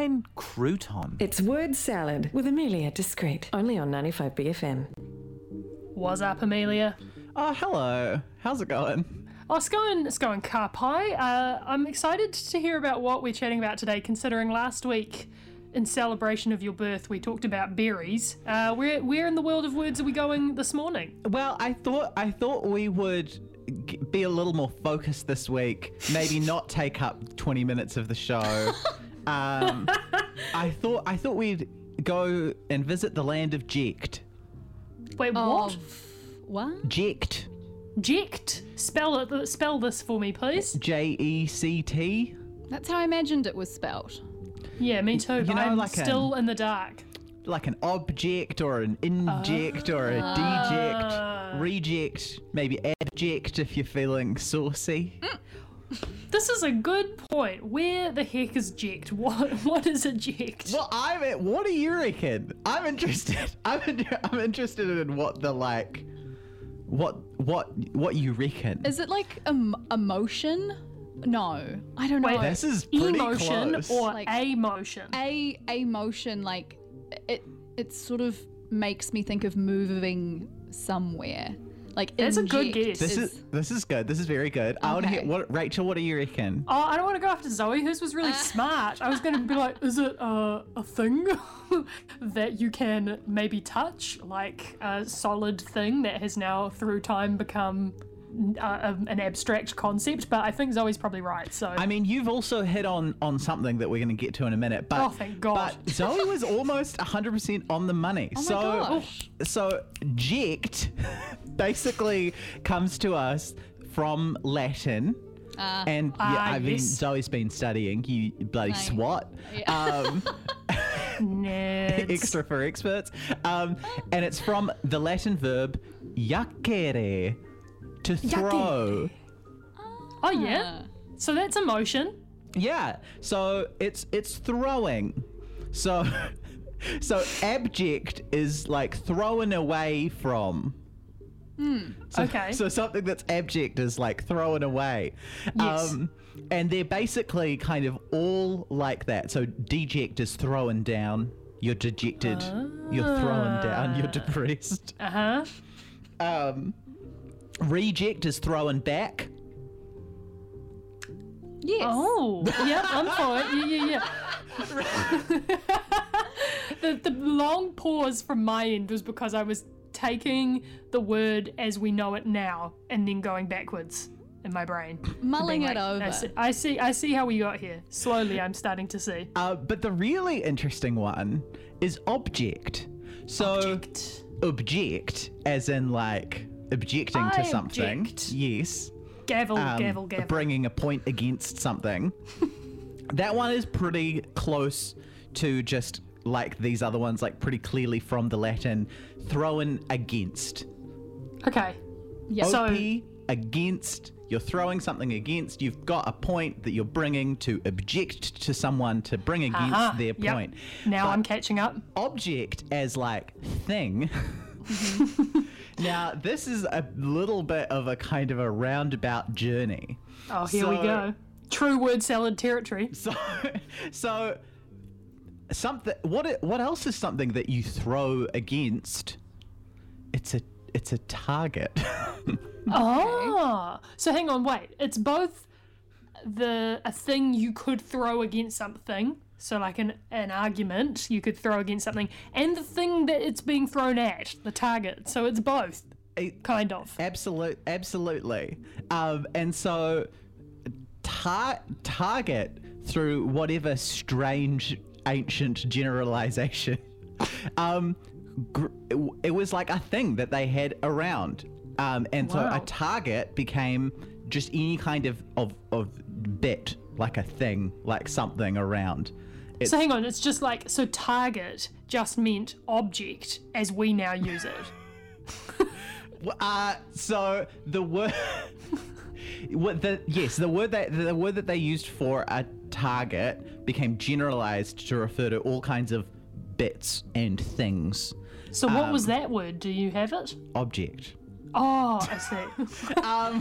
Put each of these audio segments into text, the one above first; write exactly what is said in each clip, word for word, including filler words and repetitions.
than crouton? It's word salad with Amelia Discreet, only on ninety-five B F M. What's up, Amelia? Oh, hello. How's it going? Oh, it's going, it's going car pie. Uh, I'm excited to hear about what we're chatting about today, considering last week, in celebration of your birth, we talked about berries. Uh, where, where in the world of words are we going this morning? Well, I thought I thought we would g- be a little more focused this week. Maybe not take up twenty minutes of the show. um, I thought I thought we'd go and visit the land of Jecht. Wait, what? Of what? Jecht. Jecht. Spell it. Spell this for me, please. J E C T. That's how I imagined it was spelt. Yeah, me too. You But know, I'm like still an- in the dark. Like an object or an inject or a Ah. deject, reject, maybe abject if you're feeling saucy. This is a good point. Where the heck is Jecht? What What is a Jecht? Well, I'm. What do you reckon? I'm interested. I'm. In, I'm interested in what the like. What what what you reckon? Is it like um, emotion? No, I don't know. Wait, This is pretty Emotion close. or Like- a motion? a a motion, like it it sort of makes me think of moving somewhere. Like That's a good inject guess. This is this is good. This is very good. I want to hear Okay. what Rachel. What do you reckon? Oh, I don't want to go after Zoe. Hers was really smart. I was going to be like, is it uh, a thing that you can maybe touch, like a solid thing that has now through time become uh, an abstract concept? But I think Zoe's probably right. So I mean, you've also hit on on something that we're going to get to in a minute. But Oh, thank God. But Zoe was almost one hundred percent on the money. Oh my so gosh. so Jecht basically comes to us from Latin. Uh, and yeah, Ah, I mean, yes. Zoe's been studying. You bloody Right. swat. Yeah. Um, nerds. extra for experts. Um, and it's from the Latin verb jacere, to throw. Oh yeah. So that's emotion. Yeah. So it's it's throwing. So so abject is like thrown away from. So, Okay. So something that's abject is like thrown away. Yes. Um, and they're basically kind of all like that. So deject is thrown down. You're dejected. You're thrown down. You're depressed. Uh huh. Um, reject is thrown back. yes. Oh, yeah, I'm for it. Yeah, yeah, yeah. the the long pause from my end was because I was taking the word as we know it now and then going backwards in my brain. Mulling Being it like, over. I see, I see. I see how we got here. Slowly, I'm starting to see. Uh, but the really interesting one is object. So Object. object, as in like objecting I to something. object. Yes. Gavel, Um, gavel, gavel. Bringing a point against something. That one is pretty close to just like these other ones, like pretty clearly from the Latin, thrown against. Okay. Yeah. So- O P, against. You're throwing something against. You've got a point that you're bringing to object to someone to bring against Uh-huh. their Yep. point. Now But I'm catching up. object as like thing. Now this is a little bit of a kind of a roundabout journey. Oh, here we So- go. True word salad territory. So, so something. What it- what else is something that you throw against? It's a it's a target. Oh, so hang on, wait. It's both the a thing you could throw against something, so like an an argument you could throw against something, and the thing that it's being thrown at, the target. So it's both, It- kind of. Absolute, absolutely. Um, and so, tar- target through whatever strange ancient generalization. Um, gr- it, w- it was like a thing that they had around, um, and so a Wow. target became just any kind of of of bit, like a thing, like something around. It's, So hang on, it's just like so target just meant object as we now use it. Uh, so the word, what the yes, the word that the word that they used for a target became generalized to refer to all kinds of bits and things. So what Um, was that word? Do you have it? Object. Oh, I see. Um,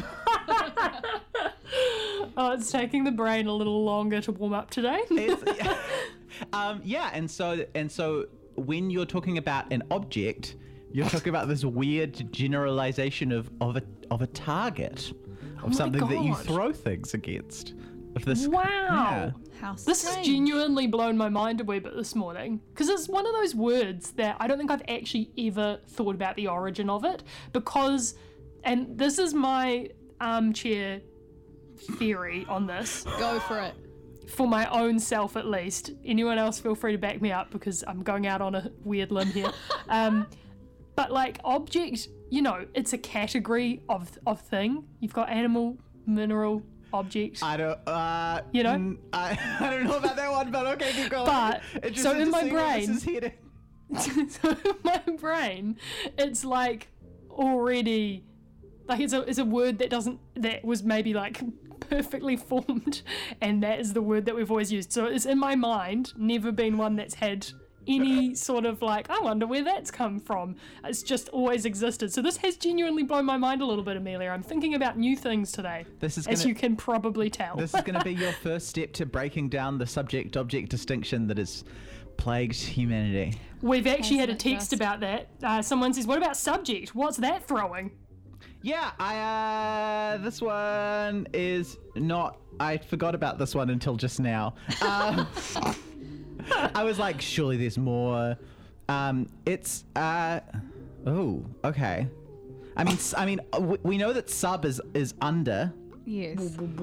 Oh, it's taking the brain a little longer to warm up today. it's, um, yeah, and so and so when you're talking about an object, you're talking about this weird generalization of of a of a target, of my something that you God. throw things against. Of this. Wow. Yeah. How This has strange. genuinely blown my mind a wee bit this morning because it's one of those words that I don't think I've actually ever thought about the origin of it because, and this is my armchair theory on this Go for it. for my own self at least. Anyone else feel free to back me up because I'm going out on a weird limb here. um, but like object, you know, it's a category of of thing. You've got animal, mineral, object. I don't, uh, You know? mm, I, I don't know about that one, but okay, keep going. But, Interested so in to my see where brain- this is heading. So in my brain, it's like already like it's a it's a word that doesn't that was maybe like perfectly formed, and that is the word that we've always used. So it's in my mind, never been one that's had any sort of like, I wonder where that's come from. It's just always existed. So this has genuinely blown my mind a little bit, Amelia. I'm thinking about new things today, This is as gonna- you can probably tell. This is going to be your first step to breaking down the subject-object distinction that has plagued humanity. We've actually had a Hasn't it text just? about that. Uh, someone says, what about subject? What's that throwing? Yeah, I uh, this one is not. I forgot about this one until just now. Um, I was like, surely there's more. Um, it's uh, oh, okay. I mean, s- I mean, uh, we, we know that sub is is under. Yes.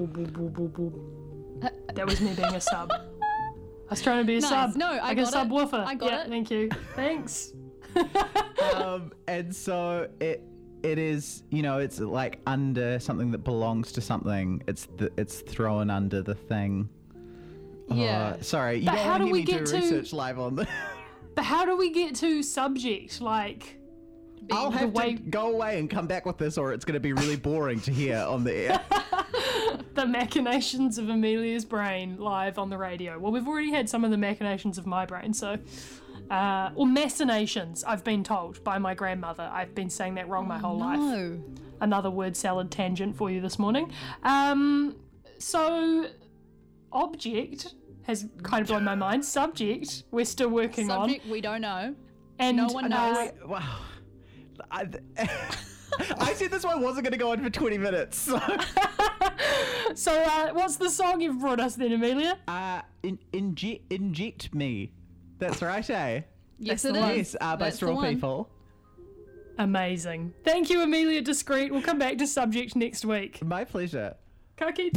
That was me being a sub. I was trying to be a Nice. sub. No, I like got a it. subwoofer. I got yeah, it. Thank you. Thanks. Um, and so it it is, you know, it's like under something that belongs to something. It's the it's thrown under the thing. Yeah. Uh, sorry, you But don't how want to do hear we me do get to- research live on the. But how do we get to subject? Like, I'll the have way- to go away and come back with this, or it's going to be really boring to hear on the air. the machinations of Amelia's brain live on the radio. Well, we've already had some of the machinations of my brain, so. Uh, or machinations, I've been told by my grandmother. I've been saying that wrong my whole life. No. Another word salad tangent for you this morning. Um, so, object has kind of blown my mind. Subject, we're still working Subject, we don't know. on. And no one uh, knows. Wow. I, I said this one wasn't going to go on for twenty minutes. So. So, uh, what's the song you've brought us then, Amelia? Uh, in, inject, inject me. That's right, eh? Yes, the it one. is. Yes, uh, by That's the Straw one. People. Amazing. Thank you, Amelia Discreet. We'll come back to subject next week. My pleasure. Ka kite.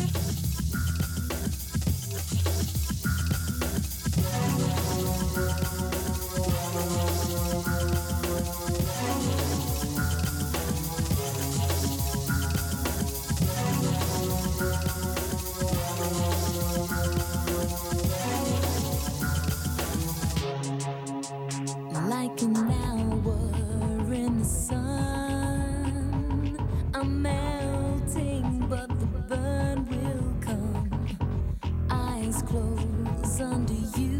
Like an hour in the sun, I'm melting, but the burn will come. Eyes close under you,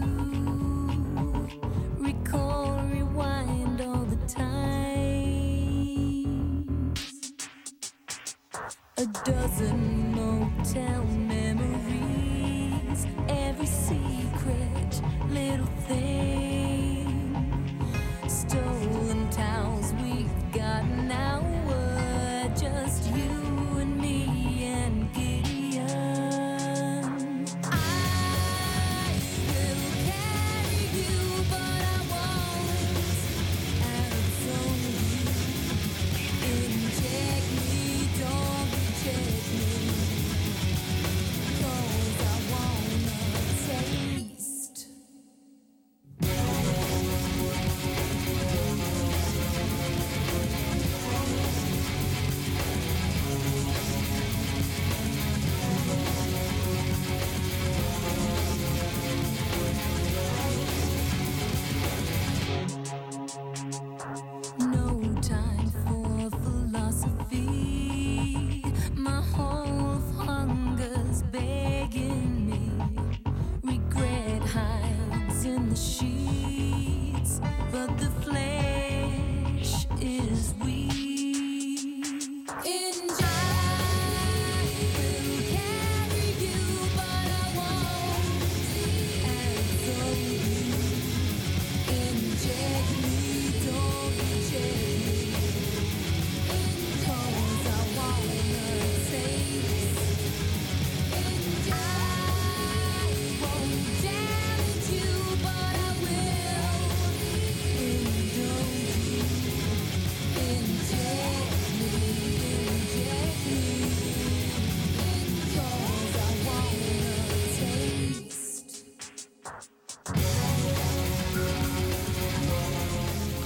recall, rewind all the times. A dozen motel memories, every secret little thing. Stolen towels we've got now, uh, just you and me and Gideon. I will carry you, but I won't outzone you. Inject me, don't reject me, 'cause I wanna taste. No time for philosophy. My whole hunger's begging me. Regret hides in the sheets, but the flesh is weak. Enjoy. Will carry you, but I won't outzone you.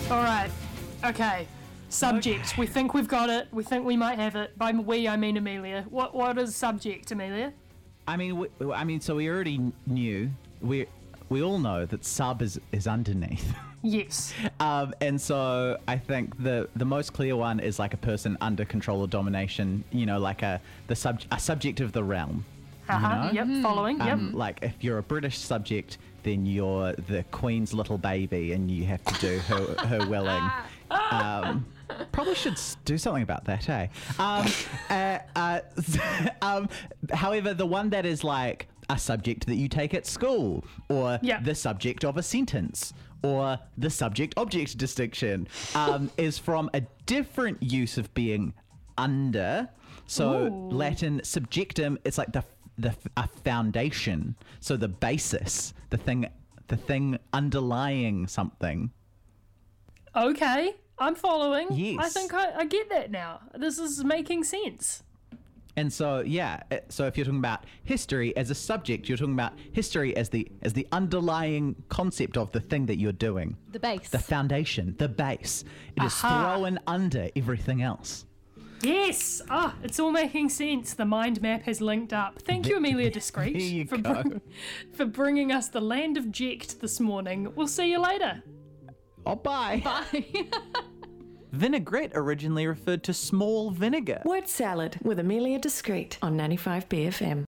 All right. Okay. Subject. We think we've got it. We think we might have it. By we, I mean Amelia. What What is subject, Amelia? I mean, we, I mean, so we already knew. We we all know that sub is is underneath. Yes. Um, and so I think the the most clear one is like a person under control or domination. You know, like a the sub a subject of the realm. Uh-huh. You know? Yep. Following. Yep. Um, like if you're a British subject, then you're the Queen's little baby, and you have to do her her willing. Um, probably should s- do something about that, eh? Um, uh, uh, um, however, the one that is like a subject that you take at school, or Yeah. the subject of a sentence, or the subject-object distinction, um, is from a different use of being under. So Ooh. Latin subjectum, it's like the the a foundation. So the basis, the thing, the thing underlying something. Okay. I'm following. Yes. I think I, I get that now. This is making sense. And so, yeah, uh, so if you're talking about history as a subject, you're talking about history as the as the underlying concept of the thing that you're doing. The base. The foundation, the base. It is Aha. thrown under everything else. Yes. Ah, it's all making sense. The mind map has linked up. Thank you, Amelia Discreet, There you for, go. bring- for bringing us the land of Ject this morning. We'll see you later. Oh, bye. Bye. Vinaigrette originally referred to small vinegar. Word salad with Amelia Discreet on ninety-five B F M.